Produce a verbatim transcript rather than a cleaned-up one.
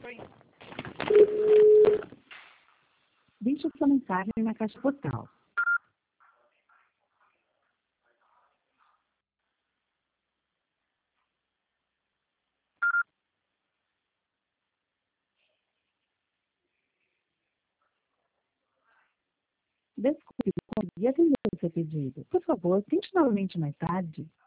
Deixe sua mensagem na caixa postal. Desculpe, não consegui atender o seu pedido. Por favor, tente novamente mais tarde.